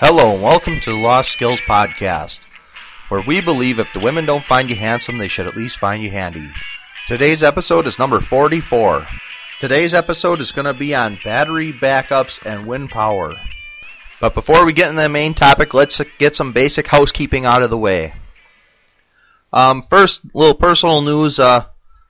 Hello and welcome to the Lost Skills Podcast, where we believe if the women don't find you handsome, they should at least find you handy. Today's episode is number 44. Today's episode is going to be on battery backups and wind power. But before we get into the main topic, let's get some basic housekeeping out of the way. First, a little personal news. I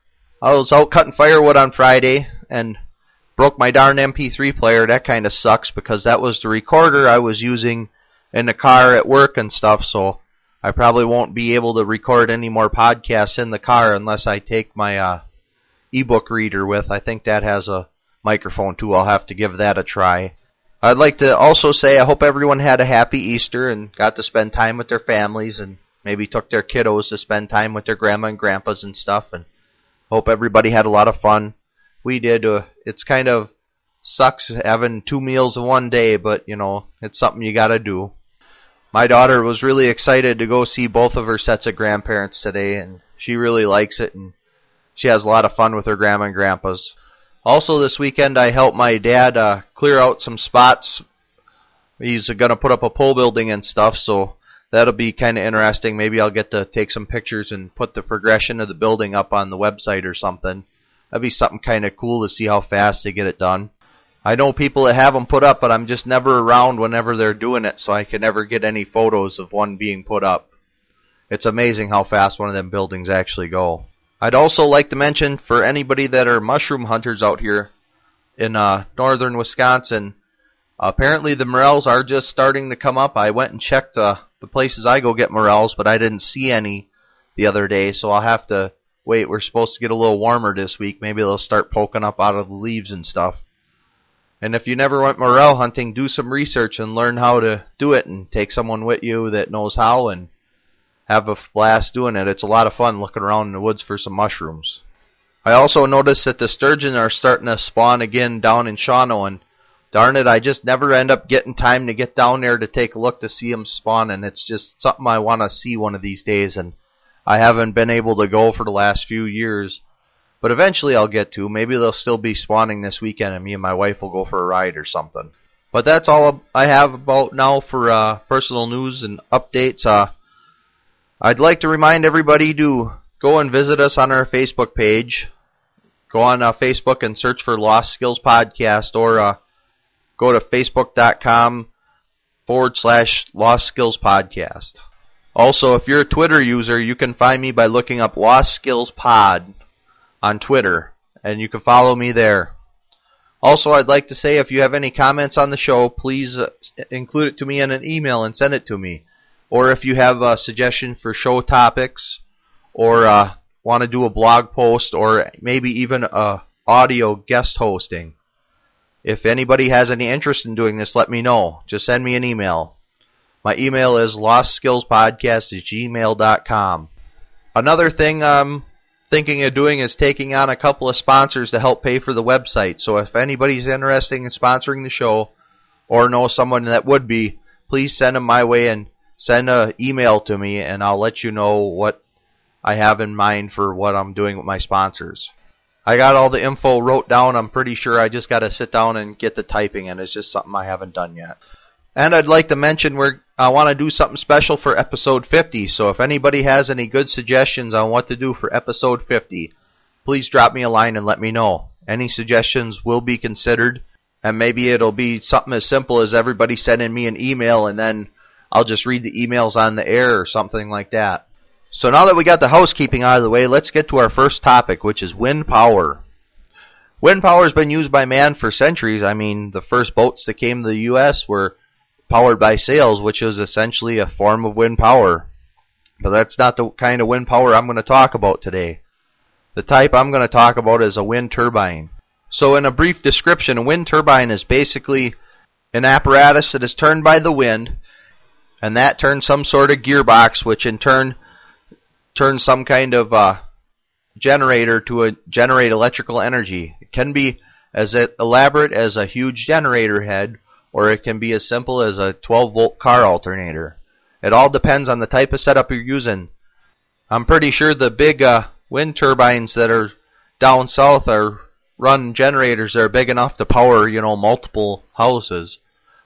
was out cutting firewood on Friday and broke my darn MP3 player. That kind of sucks because that was the recorder I was using in the car at work and stuff, so I probably won't be able to record any more podcasts in the car unless I take my ebook reader with. I think that has a microphone too. I'll have to give that a try. I'd like to also say I hope everyone had a happy Easter and got to spend time with their families and maybe took their kiddos to spend time with their grandma and grandpas and stuff, and hope everybody had a lot of fun. We did. It's kind of sucks having 2 meals in one day, but, you know, it's something you got to do. My daughter was really excited to go see both of her sets of grandparents today, and she really likes it, and she has a lot of fun with her grandma and grandpas. Also this weekend I helped my dad clear out some spots. He's going to put up a pole building and stuff, so that'll be kind of interesting. Maybe I'll get to take some pictures and put the progression of the building up on the website or something. That'd be something kind of cool to see how fast they get it done. I know people that have them put up, but I'm just never around whenever they're doing it, so I can never get any photos of one being put up. It's amazing how fast one of them buildings actually go. I'd also like to mention, for anybody that are mushroom hunters out here in northern Wisconsin, apparently the morels are just starting to come up. I went and checked the places I go get morels, but I didn't see any the other day, so I'll have to wait. We're supposed to get a little warmer this week. Maybe they'll start poking up out of the leaves and stuff. And if you never went morel hunting, do some research and learn how to do it and take someone with you that knows how and have a blast doing it. It's a lot of fun looking around in the woods for some mushrooms. I also noticed that the sturgeon are starting to spawn again down in Shawano, and darn it, I just never end up getting time to get down there to take a look to see them spawn, and it's just something I want to see one of these days, and I haven't been able to go for the last few years, but eventually I'll get to. Maybe they'll still be spawning this weekend and me and my wife will go for a ride or something. But that's all I have about now for personal news and updates. I'd like to remind everybody to go and visit us on our Facebook page. Go on Facebook and search for Lost Skills Podcast, or go to facebook.com/Lost Skills Podcast. Also, if you're a Twitter user, you can find me by looking up Lost Skills Pod on Twitter, and you can follow me there. Also, I'd like to say if you have any comments on the show, please include it to me in an email and send it to me. Or if you have a suggestion for show topics, or want to do a blog post, or maybe even a audio guest hosting. If anybody has any interest in doing this, let me know. Just send me an email. My email is lostskillspodcast@gmail.com. Another thing I'm thinking of doing is taking on a couple of sponsors to help pay for the website. So if anybody's interested in sponsoring the show or know someone that would be, please send them my way and send an email to me, and I'll let you know what I have in mind for what I'm doing with my sponsors. I got all the info wrote down. I'm pretty sure I just got to sit down and get the typing, and it's just something I haven't done yet. And I'd like to mention I want to do something special for episode 50, so if anybody has any good suggestions on what to do for episode 50, please drop me a line and let me know. Any suggestions will be considered, and maybe it'll be something as simple as everybody sending me an email, and then I'll just read the emails on the air or something like that. So now that we got the housekeeping out of the way, let's get to our first topic, which is wind power. Wind power has been used by man for centuries. I mean, the first boats that came to the U.S. were powered by sails, which is essentially a form of wind power. But that's not the kind of wind power I'm going to talk about today. The type I'm going to talk about is a wind turbine. So in a brief description, a wind turbine is basically an apparatus that is turned by the wind, and that turns some sort of gearbox, which in turn turns some kind of generator to generate electrical energy. It can be as elaborate as a huge generator head, or it can be as simple as a 12-volt car alternator. It all depends on the type of setup you're using. I'm pretty sure the big wind turbines that are down south are run generators that are big enough to power, multiple houses.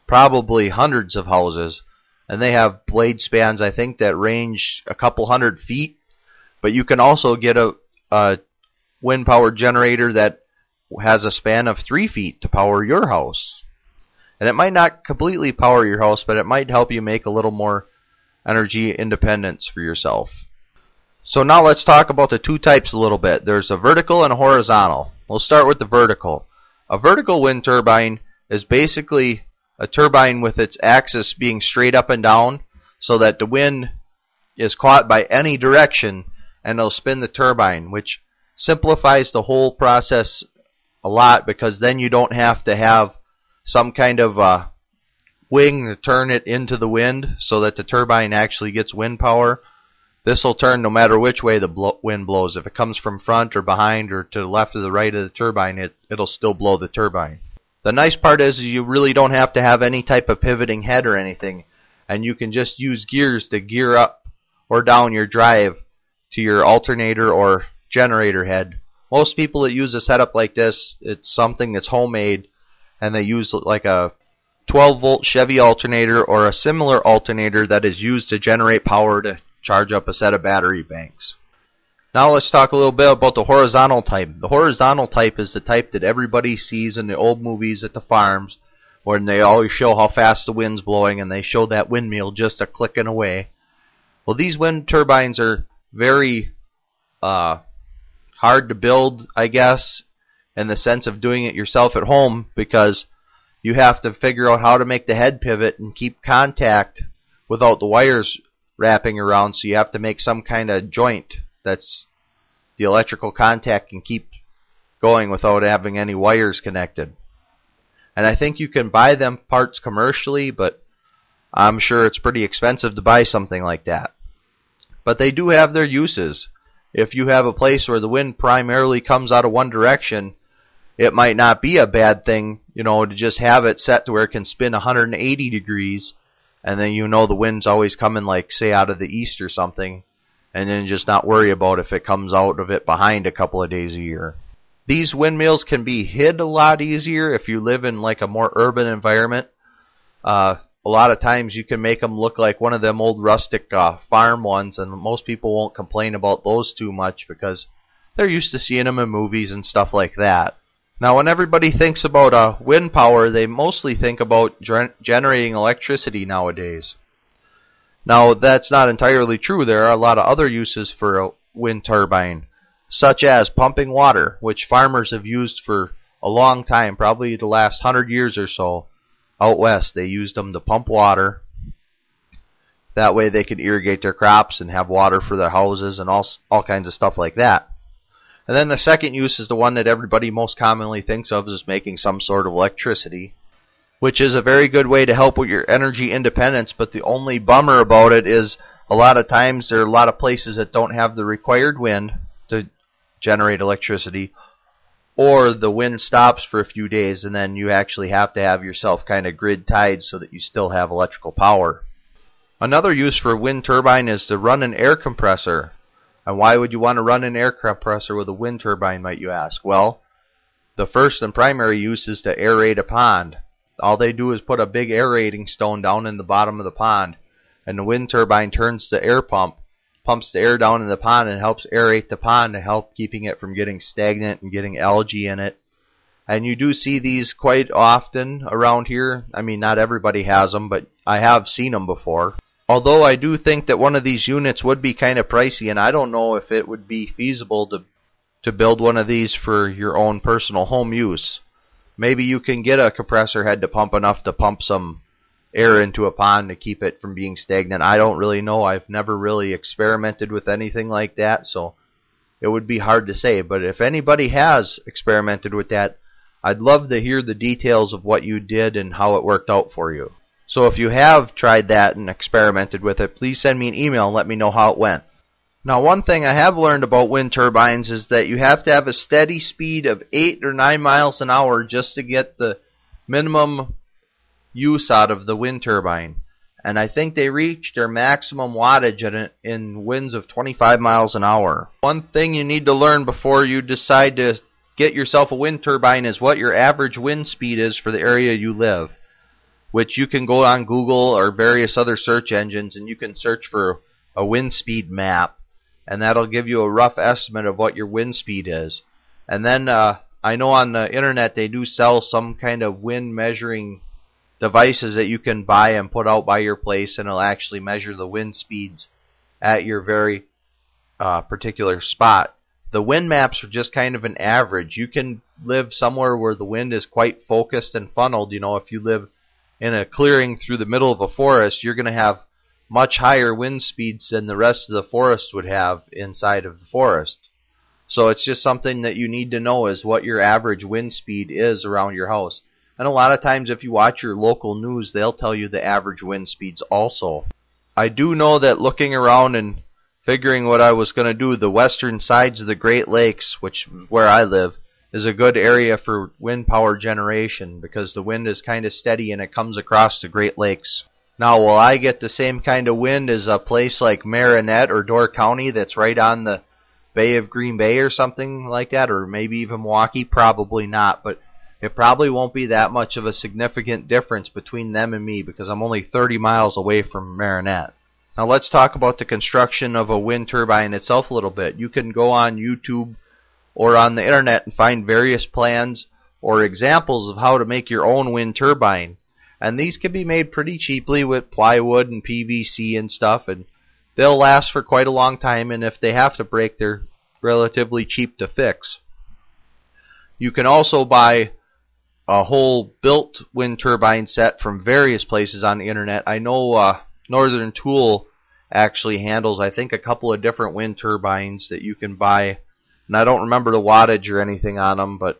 probably hundreds of houses, and they have blade spans, I think, that range a couple 100 feet. But you can also get a wind power generator that has a span of 3 feet to power your house. And it might not completely power your house, but it might help you make a little more energy independence for yourself. So now let's talk about the two types a little bit. There's a vertical and a horizontal. We'll start with the vertical. A vertical wind turbine is basically a turbine with its axis being straight up and down so that the wind is caught by any direction and it'll spin the turbine, which simplifies the whole process a lot because then you don't have to have some kind of wing to turn it into the wind so that the turbine actually gets wind power. This will turn no matter which way the wind blows. If it comes from front or behind or to the left or the right of the turbine, it'll still blow the turbine. The nice part is you really don't have to have any type of pivoting head or anything, and you can just use gears to gear up or down your drive to your alternator or generator head. Most people that use a setup like this, it's something that's homemade, and they use like a 12-volt Chevy alternator or a similar alternator that is used to generate power to charge up a set of battery banks. Now let's talk a little bit about the horizontal type. The horizontal type is the type that everybody sees in the old movies at the farms, when they always show how fast the wind's blowing and they show that windmill just a clicking away. Well, these wind turbines are very hard to build, I guess, in the sense of doing it yourself at home, because you have to figure out how to make the head pivot and keep contact without the wires wrapping around, so you have to make some kind of joint that's the electrical contact can keep going without having any wires connected. And I think you can buy them parts commercially, but I'm sure it's pretty expensive to buy something like that. But they do have their uses. If you have a place where the wind primarily comes out of one direction, it might not be a bad thing, to just have it set to where it can spin 180 degrees, and then the wind's always coming, like, say, out of the east or something, and then just not worry about if it comes out of it behind a couple of days a year. These windmills can be hid a lot easier if you live in like a more urban environment. A lot of times you can make them look like one of them old rustic farm ones, and most people won't complain about those too much because they're used to seeing them in movies and stuff like that. Now, when everybody thinks about wind power, they mostly think about generating electricity nowadays. Now, that's not entirely true. There are a lot of other uses for a wind turbine, such as pumping water, which farmers have used for a long time, probably the last 100 years or so. Out west, they used them to pump water. That way they could irrigate their crops and have water for their houses and all kinds of stuff like that. And then the second use is the one that everybody most commonly thinks of as making some sort of electricity, which is a very good way to help with your energy independence, but the only bummer about it is a lot of times there are a lot of places that don't have the required wind to generate electricity, or the wind stops for a few days and then you actually have to have yourself kind of grid tied so that you still have electrical power. Another use for a wind turbine is to run an air compressor. And why would you want to run an air compressor with a wind turbine, might you ask? Well, the first and primary use is to aerate a pond. All they do is put a big aerating stone down in the bottom of the pond, and the wind turbine turns the air pump, pumps the air down in the pond and helps aerate the pond to help keeping it from getting stagnant and getting algae in it. And you do see these quite often around here. I mean, not everybody has them, but I have seen them before. Although I do think that one of these units would be kind of pricey, and I don't know if it would be feasible to build one of these for your own personal home use. Maybe you can get a compressor head to pump enough to pump some air into a pond to keep it from being stagnant. I don't really know. I've never really experimented with anything like that, so it would be hard to say. But if anybody has experimented with that, I'd love to hear the details of what you did and how it worked out for you. So if you have tried that and experimented with it, please send me an email and let me know how it went. Now, one thing I have learned about wind turbines is that you have to have a steady speed of 8 or 9 miles an hour just to get the minimum use out of the wind turbine. And I think they reach their maximum wattage in winds of 25 miles an hour. One thing you need to learn before you decide to get yourself a wind turbine is what your average wind speed is for the area you live. which you can go on Google or various other search engines and you can search for a wind speed map, and that'll give you a rough estimate of what your wind speed is. And then I know on the internet they do sell some kind of wind measuring devices that you can buy and put out by your place, and it'll actually measure the wind speeds at your very particular spot. The wind maps are just kind of an average. You can live somewhere where the wind is quite focused and funneled. You know, if you live in a clearing through the middle of a forest, you're going to have much higher wind speeds than the rest of the forest would have inside of the forest. So it's just something that you need to know is what your average wind speed is around your house. And a lot of times if you watch your local news, they'll tell you the average wind speeds also. I do know that looking around and figuring what I was going to do, the western sides of the Great Lakes, which is where I live, is a good area for wind power generation because the wind is kind of steady and it comes across the Great Lakes. Now, will I get the same kind of wind as a place like Marinette or Door County that's right on the Bay of Green Bay or something like that, or maybe even Milwaukee? Probably not, but it probably won't be that much of a significant difference between them and me because I'm only 30 miles away from Marinette. Now let's talk about the construction of a wind turbine itself a little bit. You can go on YouTube or on the internet and find various plans or examples of how to make your own wind turbine. And these can be made pretty cheaply with plywood and PVC and stuff, and they'll last for quite a long time, and if they have to break, they're relatively cheap to fix. You can also buy a whole built wind turbine set from various places on the internet. I know Northern Tool actually handles, I think, a couple of different wind turbines that you can buy, and I don't remember the wattage or anything on them, but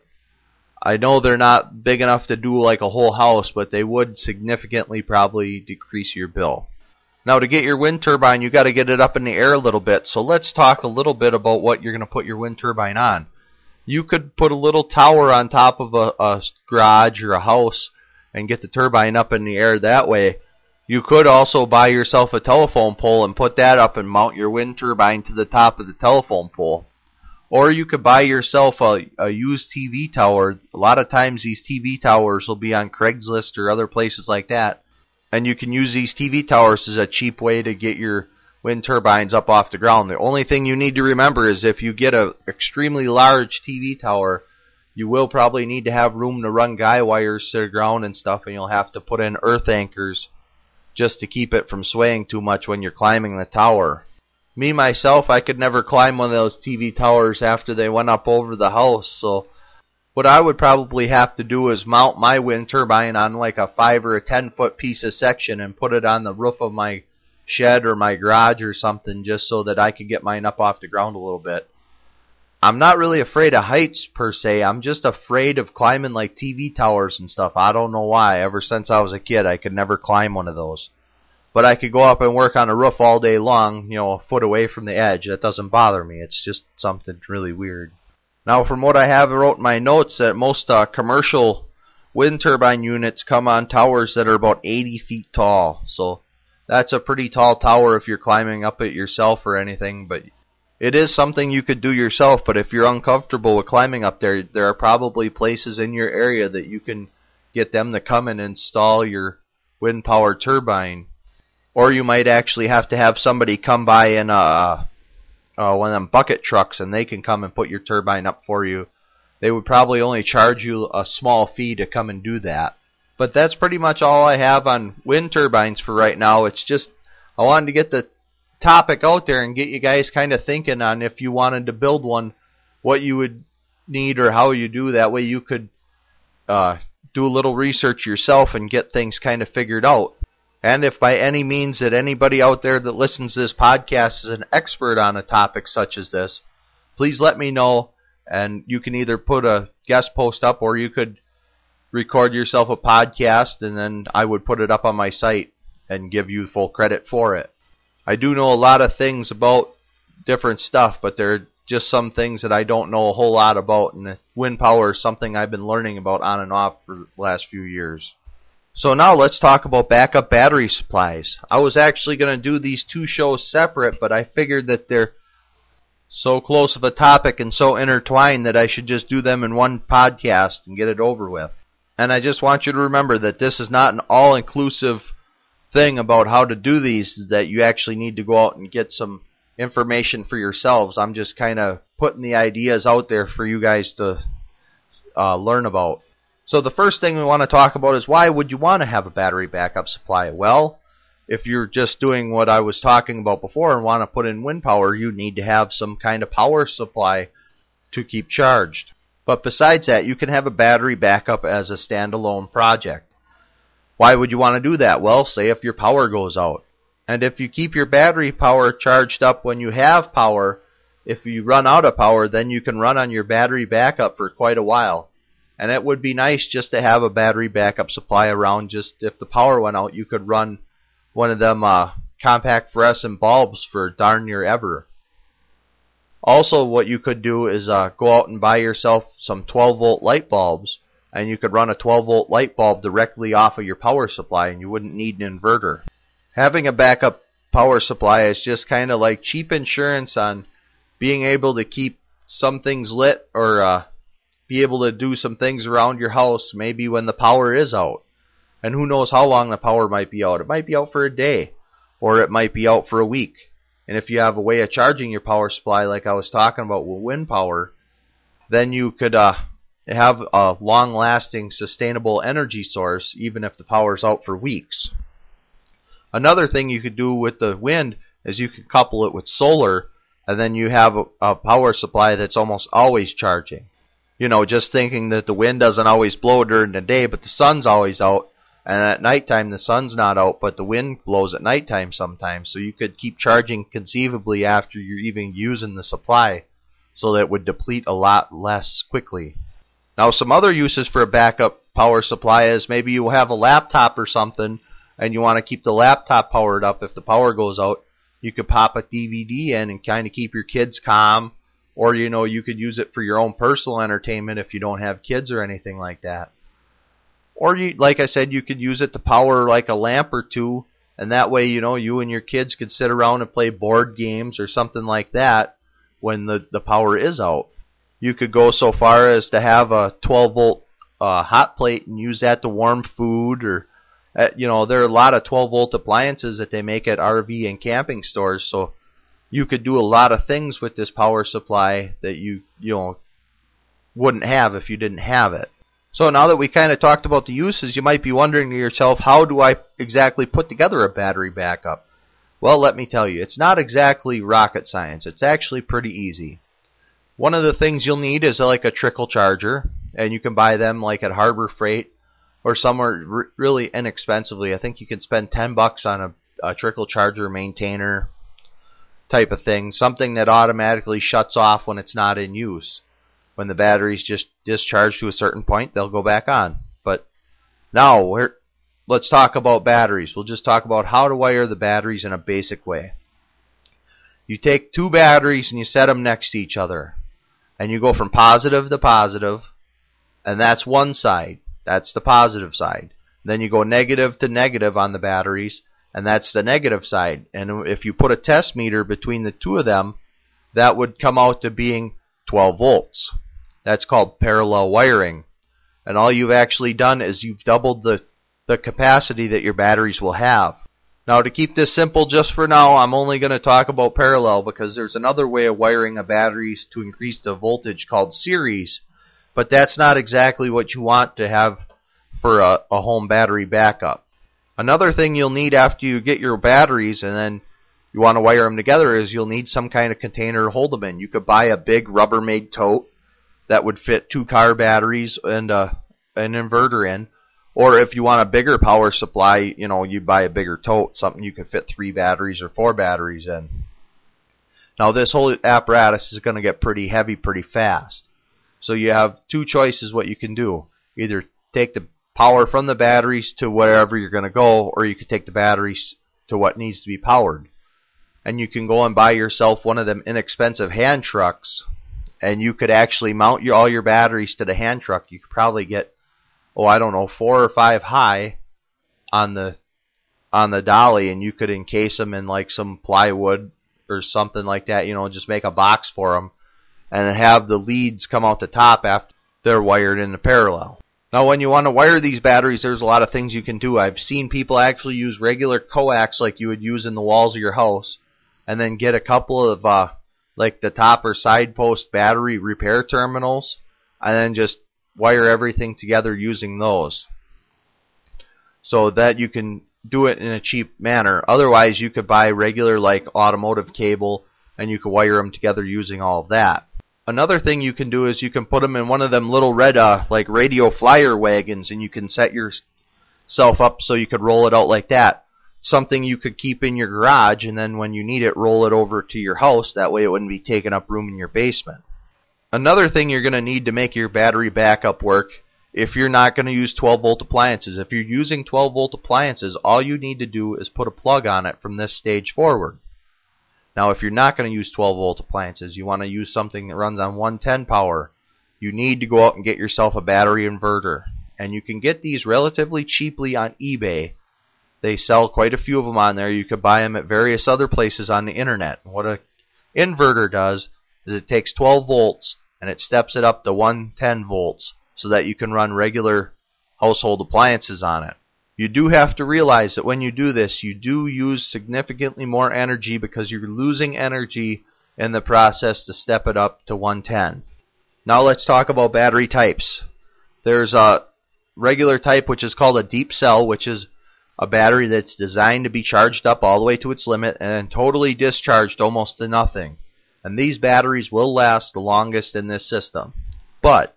I know they're not big enough to do like a whole house, but they would significantly probably decrease your bill. Now, to get your wind turbine, you got to get it up in the air a little bit, so let's talk a little bit about what you're going to put your wind turbine on. You could put a little tower on top of a garage or a house and get the turbine up in the air that way. You could also buy yourself a telephone pole and put that up and mount your wind turbine to the top of the telephone pole. Or you could buy yourself a used TV tower. A lot of times these TV towers will be on Craigslist or other places like that. And you can use these TV towers as a cheap way to get your wind turbines up off the ground. The only thing you need to remember is if you get an extremely large TV tower, you will probably need to have room to run guy wires to the ground and stuff, and you'll have to put in earth anchors just to keep it from swaying too much when you're climbing the tower. Me, myself, I could never climb one of those TV towers after they went up over the house, so what I would probably have to do is mount my wind turbine on like a 5 or a 10 foot piece of section and put it on the roof of my shed or my garage or something just so that I could get mine up off the ground a little bit. I'm not really afraid of heights per se. I'm just afraid of climbing like TV towers and stuff. I don't know why. Ever since I was a kid, I could never climb one of those. But I could go up and work on a roof all day long, a foot away from the edge. That doesn't bother me. It's just something really weird. Now, from what I have wrote in my notes, that most commercial wind turbine units come on towers that are about 80 feet tall. So that's a pretty tall tower if you're climbing up it yourself or anything. But it is something you could do yourself. But if you're uncomfortable with climbing up there, there are probably places in your area that you can get them to come and install your wind power turbine. Or you might actually have to have somebody come by in one of them bucket trucks, and they can come and put your turbine up for you. They would probably only charge you a small fee to come and do that. But that's pretty much all I have on wind turbines for right now. It's just I wanted to get the topic out there and get you guys kind of thinking on if you wanted to build one, what you would need or how you do. That way you could do a little research yourself and get things kind of figured out. And if by any means that anybody out there that listens to this podcast is an expert on a topic such as this, please let me know, and you can either put a guest post up or you could record yourself a podcast and then I would put it up on my site and give you full credit for it. I do know a lot of things about different stuff, but there are just some things that I don't know a whole lot about, and wind power is something I've been learning about on and off for the last few years. So now let's talk about backup battery supplies. I was actually going to do these two shows separate, but I figured that they're so close of a topic and so intertwined that I should just do them in one podcast and get it over with. And I just want you to remember that this is not an all-inclusive thing about how to do these, that you actually need to go out and get some information for yourselves. I'm just kind of putting the ideas out there for you guys to learn about. So the first thing we want to talk about is, why would you want to have a battery backup supply? Well, if you're just doing what I was talking about before and want to put in wind power, you need to have some kind of power supply to keep charged. But besides that, you can have a battery backup as a standalone project. Why would you want to do that? Well, say if your power goes out. And if you keep your battery power charged up when you have power, if you run out of power, then you can run on your battery backup for quite a while. And it would be nice just to have a battery backup supply around. Just if the power went out, you could run one of them compact fluorescent bulbs for darn near ever. Also, what you could do is go out and buy yourself some 12-volt light bulbs, and you could run a 12-volt light bulb directly off of your power supply, and you wouldn't need an inverter. Having a backup power supply is just kind of like cheap insurance on being able to keep some things lit, or be able to do some things around your house maybe when the power is out. And who knows how long the power might be out. It might be out for a day, or it might be out for a week. And if you have a way of charging your power supply like I was talking about with wind power, then you could have a long-lasting, sustainable energy source even if the power's out for weeks. Another thing you could do with the wind is you could couple it with solar, and then you have a power supply that's almost always charging. You know, just thinking that the wind doesn't always blow during the day, but the sun's always out. And at nighttime, the sun's not out, but the wind blows at nighttime sometimes. So you could keep charging conceivably after you're even using the supply, so that it would deplete a lot less quickly. Now, some other uses for a backup power supply is maybe you have a laptop or something, and you want to keep the laptop powered up. If the power goes out, you could pop a DVD in and kind of keep your kids calm. Or, you know, you could use it for your own personal entertainment if you don't have kids or anything like that. Or, like I said, you could use it to power like a lamp or two, and that way, you know, you and your kids could sit around and play board games or something like that when the power is out. You could go so far as to have a 12-volt hot plate and use that to warm food, or, you know, there are a lot of 12-volt appliances that they make at RV and camping stores, so you could do a lot of things with this power supply that you wouldn't have if you didn't have it. So now that we kind of talked about the uses, you might be wondering to yourself, how do I exactly put together a battery backup? Well, let me tell you, it's not exactly rocket science. It's actually pretty easy. One of the things you'll need is like a trickle charger, and you can buy them like at Harbor Freight or somewhere really inexpensively. I think you can spend $10 on a trickle charger maintainer type of thing, something that automatically shuts off when it's not in use. When the battery's just discharged to a certain point, they'll go back on. But now, let's talk about batteries. We'll just talk about how to wire the batteries in a basic way. You take two batteries and you set them next to each other. And you go from positive to positive, and that's one side. That's the positive side. Then you go negative to negative on the batteries, and that's the negative side. And if you put a test meter between the two of them, that would come out to being 12 volts. That's called parallel wiring. And all you've actually done is you've doubled the capacity that your batteries will have. Now, to keep this simple just for now, I'm only going to talk about parallel, because there's another way of wiring a batteries to increase the voltage called series, but that's not exactly what you want to have for a home battery backup. Another thing you'll need after you get your batteries and then you want to wire them together is you'll need some kind of container to hold them in. You could buy a big Rubbermaid tote that would fit 2 car batteries and an inverter in. Or if you want a bigger power supply, you know, you buy a bigger tote, something you can fit 3 batteries or 4 batteries in. Now, this whole apparatus is going to get pretty heavy pretty fast. So you have 2 choices what you can do. Either take the power from the batteries to wherever you're going to go, or you could take the batteries to what needs to be powered. And you can go and buy yourself one of them inexpensive hand trucks, and you could actually mount all your batteries to the hand truck. You could probably get, 4 or 5 high on the dolly, and you could encase them in like some plywood or something like that, you know, just make a box for them and have the leads come out the top after they're wired into parallel. Now when you want to wire these batteries, there's a lot of things you can do. I've seen people actually use regular coax like you would use in the walls of your house, and then get a couple of like the top or side post battery repair terminals, and then just wire everything together using those, so that you can do it in a cheap manner. Otherwise, you could buy regular like automotive cable, and you could wire them together using all of that. Another thing you can do is you can put them in one of them little red like radio flyer wagons, and you can set yourself up so you could roll it out like that. Something you could keep in your garage, and then when you need it, roll it over to your house. That way it wouldn't be taking up room in your basement. Another thing you're going to need to make your battery backup work, if you're not going to use 12 volt appliances. If you're using 12 volt appliances, all you need to do is put a plug on it from this stage forward. Now, if you're not going to use 12 volt appliances, you want to use something that runs on 110 power, you need to go out and get yourself a battery inverter. And you can get these relatively cheaply on eBay. They sell quite a few of them on there. You could buy them at various other places on the internet. What an inverter does is it takes 12 volts and it steps it up to 110 volts so that you can run regular household appliances on it. You do have to realize that when you do this, you do use significantly more energy because you're losing energy in the process to step it up to 110. Now let's talk about battery types. There's a regular type which is called a deep cell, which is a battery that's designed to be charged up all the way to its limit and totally discharged almost to nothing. And these batteries will last the longest in this system. But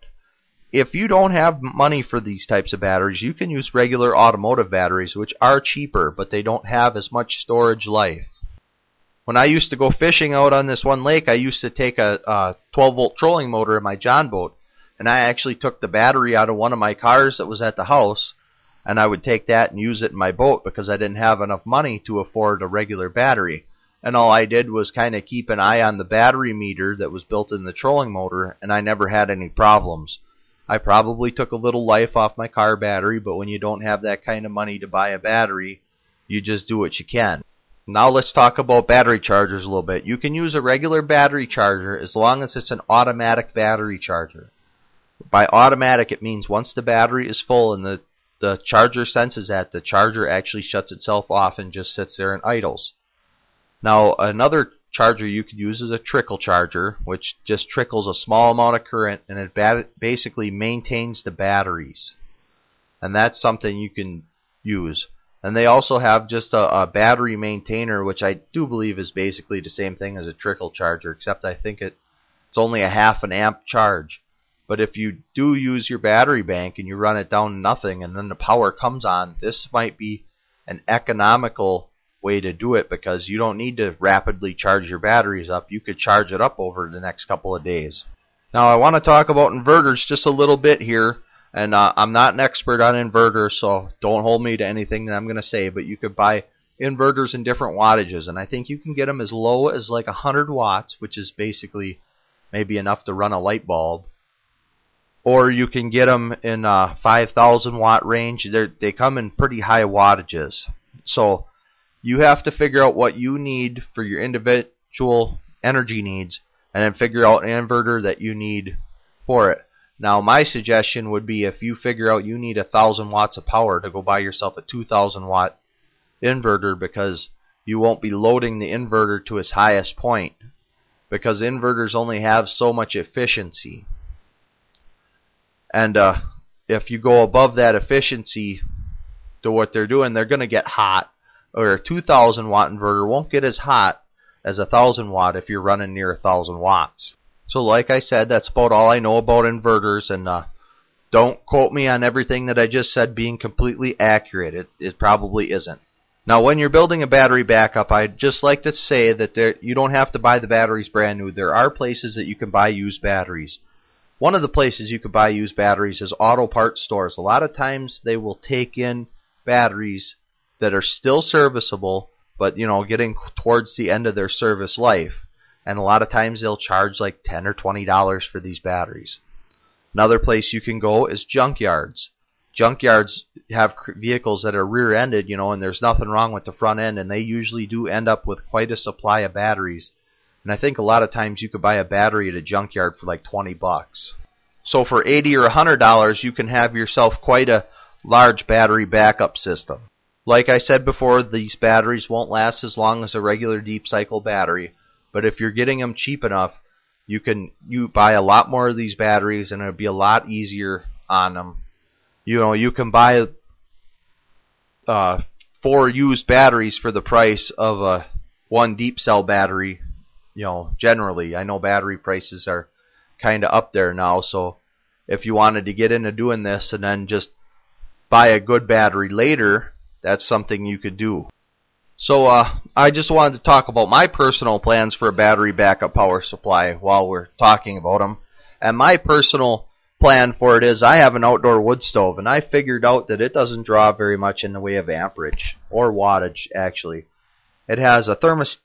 if you don't have money for these types of batteries, you can use regular automotive batteries, which are cheaper, but they don't have as much storage life. When I used to go fishing out on this one lake, I used to take a 12 volt trolling motor in my John boat, and I actually took the battery out of one of my cars that was at the house, and I would take that and use it in my boat because I didn't have enough money to afford a regular battery. And all I did was kind of keep an eye on the battery meter that was built in the trolling motor, and I never had any problems. I probably took a little life off my car battery, but when you don't have that kind of money to buy a battery, you just do what you can. Now let's talk about battery chargers a little bit. You can use a regular battery charger as long as it's an automatic battery charger. By automatic, it means once the battery is full and the charger senses that, the charger actually shuts itself off and just sits there and idles. Now, another charger you could use is a trickle charger, which just trickles a small amount of current, and it basically maintains the batteries. And that's something you can use. And they also have just a battery maintainer, which I do believe is basically the same thing as a trickle charger, except I think it's only a half an amp charge. But if you do use your battery bank and you run it down to nothing and then the power comes on, this might be an economical way to do it because you don't need to rapidly charge your batteries up. You could charge it up over the next couple of days. Now I want to talk about inverters just a little bit here, and I'm not an expert on inverters, so don't hold me to anything that I'm going to say, but you could buy inverters in different wattages, and I think you can get them as low as like 100 watts, which is basically maybe enough to run a light bulb, or you can get them in 5,000 watt range. They come in pretty high wattages. So you have to figure out what you need for your individual energy needs and then figure out an inverter that you need for it. Now my suggestion would be if you figure out you need 1,000 watts of power, to go buy yourself a 2,000 watt inverter, because you won't be loading the inverter to its highest point, because inverters only have so much efficiency. And if you go above that efficiency to what they're doing, they're going to get hot. Or a 2,000 watt inverter won't get as hot as a 1,000 watt if you're running near 1,000 watts. So like I said, that's about all I know about inverters, and don't quote me on everything that I just said being completely accurate. It probably isn't. Now when you're building a battery backup, I'd just like to say that you don't have to buy the batteries brand new. There are places that you can buy used batteries. One of the places you can buy used batteries is auto parts stores. A lot of times they will take in batteries that are still serviceable, but getting towards the end of their service life. And a lot of times they'll charge like $10 or $20 for these batteries. Another place you can go is junkyards. Junkyards have vehicles that are rear-ended, and there's nothing wrong with the front end, and they usually do end up with quite a supply of batteries. And I think a lot of times you could buy a battery at a junkyard for like $20. So for $80 or $100, you can have yourself quite a large battery backup system. Like I said before, these batteries won't last as long as a regular deep cycle battery, but if you're getting them cheap enough, you buy a lot more of these batteries and it'll be a lot easier on them. You can buy 4 used batteries for the price of a one deep cell battery. Generally, I know battery prices are kind of up there now, so if you wanted to get into doing this and then just buy a good battery later, that's something you could do. So I just wanted to talk about my personal plans for a battery backup power supply while we're talking about them. And my personal plan for it is I have an outdoor wood stove, and I figured out that it doesn't draw very much in the way of amperage or wattage, actually. It has an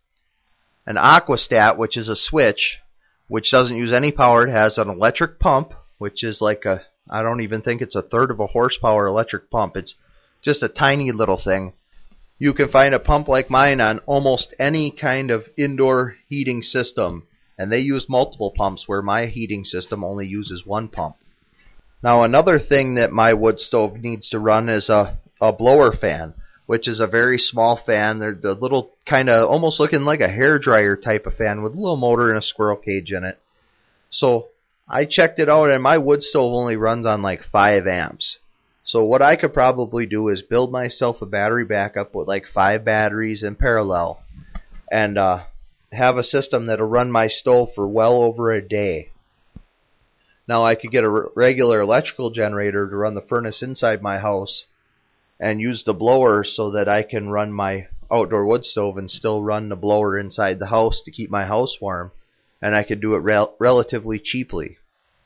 aquastat, which is a switch, which doesn't use any power. It has an electric pump, which is like I don't even think it's 1/3 of a horsepower electric pump. It's just a tiny little thing. You can find a pump like mine on almost any kind of indoor heating system, and they use multiple pumps where my heating system only uses one pump. Now another thing that my wood stove needs to run is a blower fan, which is a very small fan. They're the little kind of almost looking like a hairdryer type of fan with a little motor and a squirrel cage in it. So I checked it out, and my wood stove only runs on like 5 amps. So what I could probably do is build myself a battery backup with like 5 batteries in parallel and have a system that'll run my stove for well over a day. Now I could get a regular electrical generator to run the furnace inside my house and use the blower so that I can run my outdoor wood stove and still run the blower inside the house to keep my house warm, and I could do it relatively cheaply.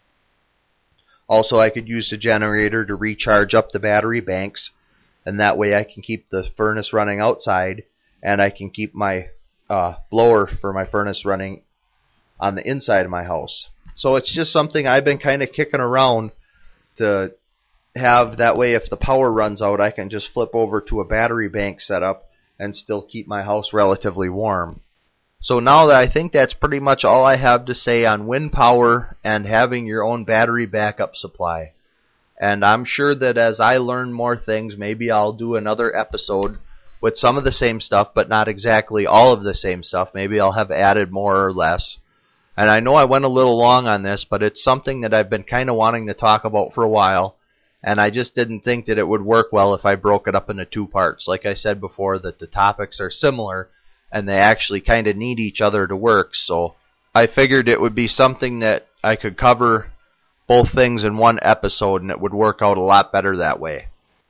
Also, I could use the generator to recharge up the battery banks, and that way I can keep the furnace running outside, and I can keep my blower for my furnace running on the inside of my house. So it's just something I've been kind of kicking around to have. That way, if the power runs out, I can just flip over to a battery bank setup and still keep my house relatively warm. So now that I think that's pretty much all I have to say on wind power and having your own battery backup supply. And I'm sure that as I learn more things, maybe I'll do another episode with some of the same stuff, but not exactly all of the same stuff. Maybe I'll have added more or less. And I know I went a little long on this, but it's something that I've been kind of wanting to talk about for a while. And I just didn't think that it would work well if I broke it up into 2 parts. Like I said before, that the topics are similar, and they actually kind of need each other to work, so I figured it would be something that I could cover both things in one episode, and it would work out a lot better that way.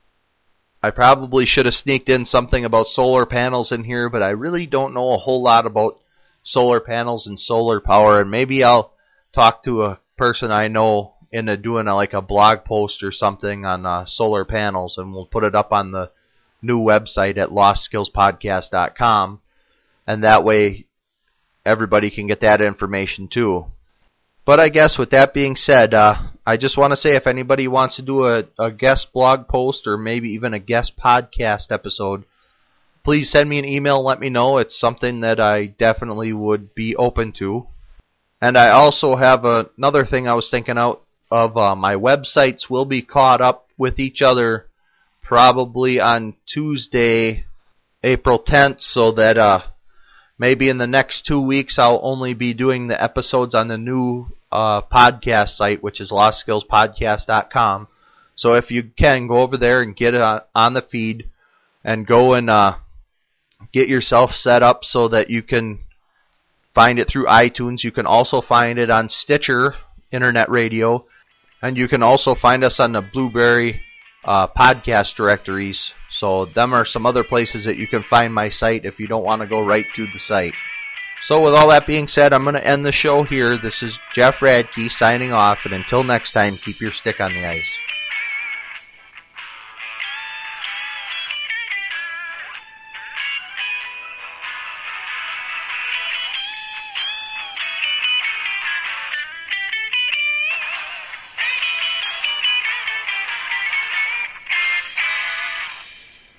I probably should have sneaked in something about solar panels in here, but I really don't know a whole lot about solar panels and solar power, and maybe I'll talk to a person I know into doing like a blog post or something on solar panels, and we'll put it up on the new website at lostskillspodcast.com. And that way everybody can get that information too. But I guess with that being said, I just want to say if anybody wants to do a guest blog post or maybe even a guest podcast episode, please send me an email and let me know. It's something that I definitely would be open to. And I also have another thing I was thinking of. My websites will be caught up with each other probably on Tuesday, April 10th, so that maybe in the next 2 weeks I'll only be doing the episodes on the new podcast site, which is lostskillspodcast.com. So if you can, go over there and get on the feed and go and get yourself set up so that you can find it through iTunes. You can also find it on Stitcher Internet Radio, and you can also find us on the Blueberry podcast directories. So them are some other places that you can find my site if you don't want to go right to the site. So with all that being said, I'm going to end the show here. This is Jeff Radke signing off, and until next time, keep your stick on the ice.